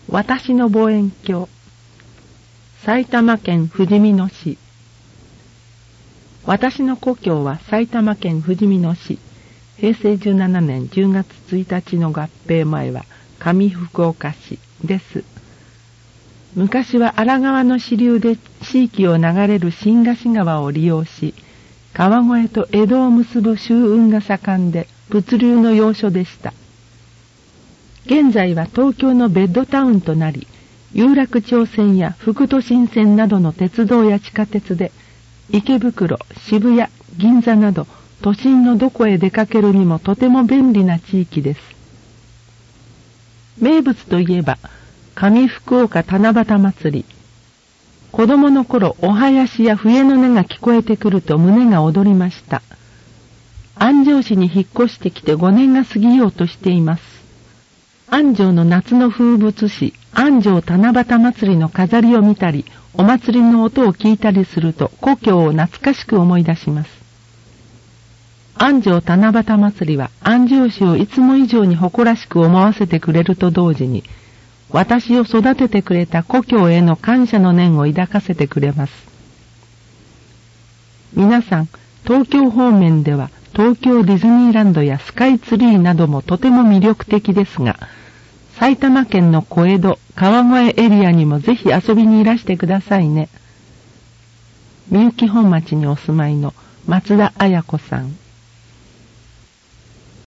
私の望遠鏡。埼玉県ふじみ野市。私の故郷は埼玉県ふじみ野市。平成17年10月1日の合併前は上福岡市です。昔は荒川の支流で地域を流れる新河岸川を利用し、川越と江戸を結ぶ舟運が盛んで物流の要所でした。現在は東京のベッドタウンとなり、有楽町線や副都心線などの鉄道や地下鉄で、池袋、渋谷、銀座など都心のどこへ出かけるにもとても便利な地域です。名物といえば、上福岡七夕祭り。子供の頃、お囃子や笛の音が聞こえてくると胸が躍りました。安城市に引っ越してきて5年が過ぎようとしています。安城の夏の風物詩、安城七夕祭りの飾りを見たり、お祭りの音を聞いたりすると故郷を懐かしく思い出します。安城七夕祭りは安城市をいつも以上に誇らしく思わせてくれると同時に、私を育ててくれた故郷への感謝の念を抱かせてくれます。皆さん、東京方面では東京ディズニーランドやスカイツリーなどもとても魅力的ですが、埼玉県の小江戸、川越エリアにもぜひ遊びにいらしてくださいね。みゆき本町にお住まいの松田彩子さん。